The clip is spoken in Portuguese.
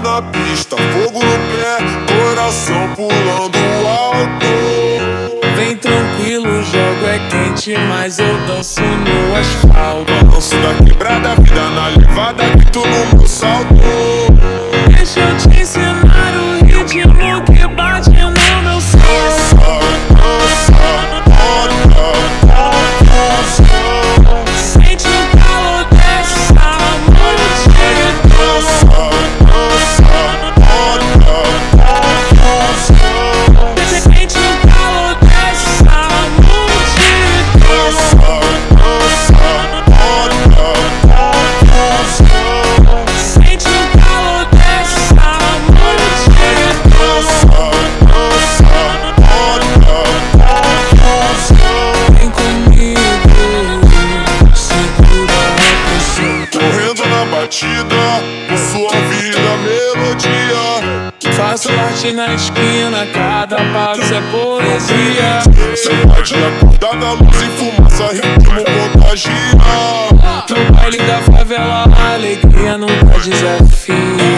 na pista, fogo no pé, coração pulando alto. Vem tranquilo, o jogo é quente, mas eu danço no asfalto. Balanço da quebrada, vida na levada, grito no meu salto. Deixa eu te ensinar o ritmo que bate no meu som. Sente o calor dessa noite. Sente o calor dessa noite. Sente o calor dessa noite. Vem comigo, segura a pressão. Correndo na batida, com sua vida melodia. Faço arte na esquina, cada passo é poesia. Cê pode acordar na luz e fumaça, ritmo contagia. No baile da favela, a alegria nunca desafia.